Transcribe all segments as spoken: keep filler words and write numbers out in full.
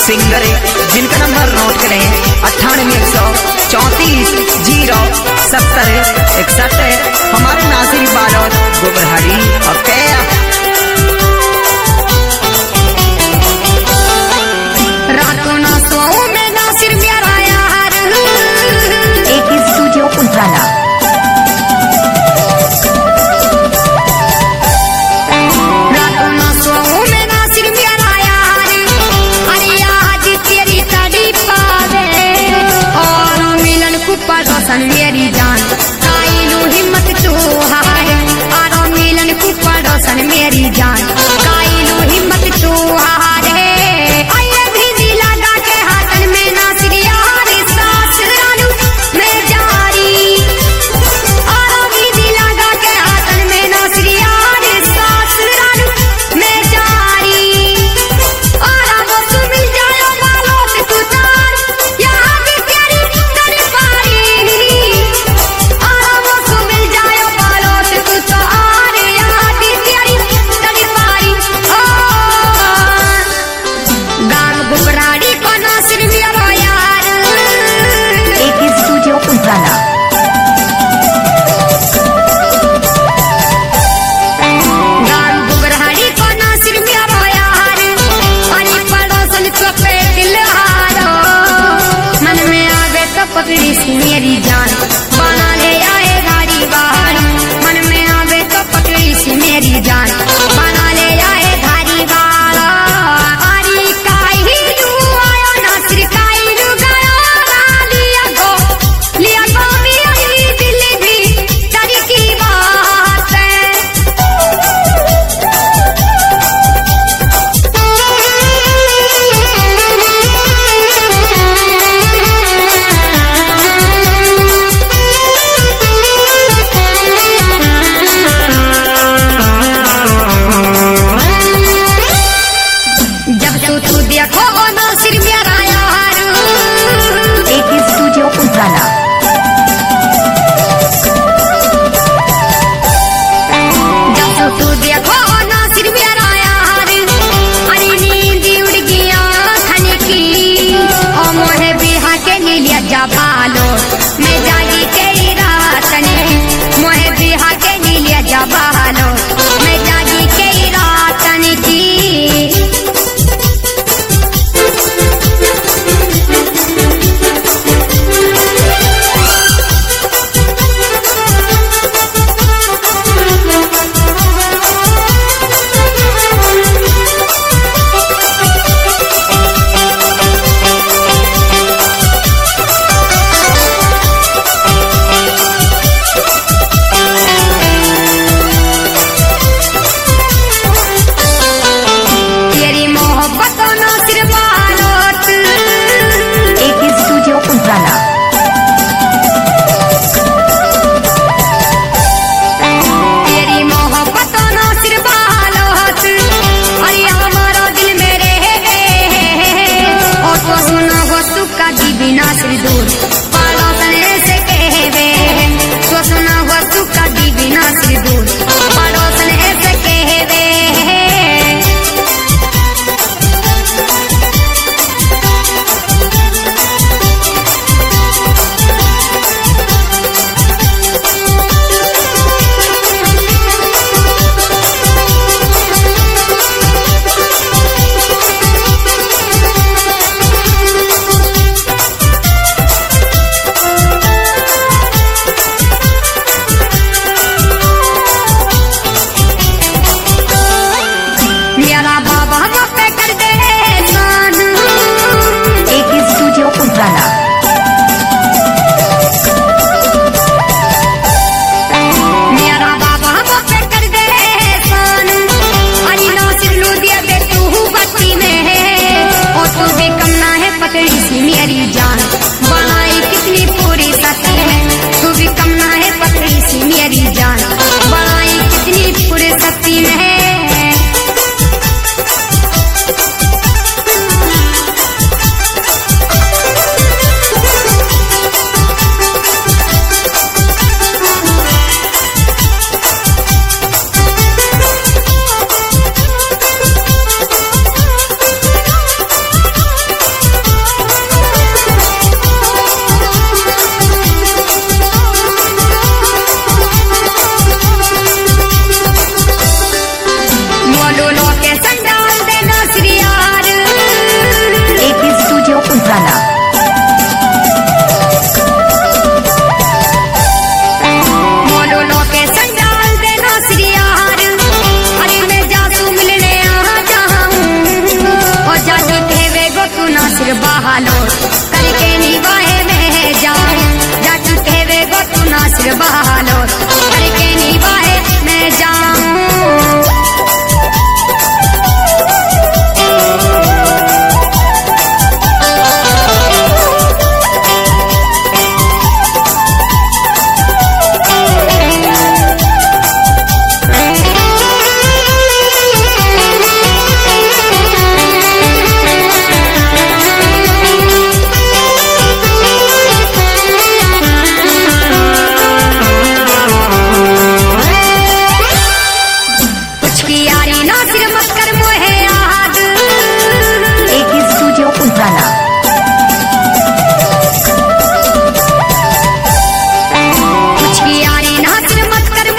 Singer है जिनका number note करें अट्ठानवे एक सौ चौंतीस जीरो सत्तर इकसठ हमारे नासिर बालोद गोबरहरी ओके। रातों ना सोऊं मैं नासिर मेरा यार एक ही स्टूडियो उजाला। रातों ना सोऊं मैं नासिर मेरा यार अरे आज तेरी तड़ी पावे और मिलन को पड़ोसन मेरी जान काइलू हिम्मत तू हार और मिलन को पड़ोसन मेरी जान काइलू हिम्मत तू हार मेरी जान बना ले आए धारी बाहर मन में आवे तो पकड़ी सी मेरी जान बना ले आए धारी बाहर अरे काई लू आयो नासिर काई लू गया लिया गो लिया गो मेरी दिल भी तेरी की बात है। एक ही स्टूडियो उजाला। जब तू देखो नासिर मेरा यार अरे नींद उड़ गया खाने की ओ मोहे बिहा के नीलिया जा भालो मैं जागी तेरी रात ने मोहे बिहा के नीलिया जा भालो मैं जागी तेरी रात ने की बालो करके निभाए में जान जाटू कहवे गो तू नासिर बालो करके निभाए में जाऊं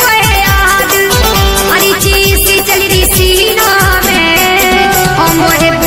मोहे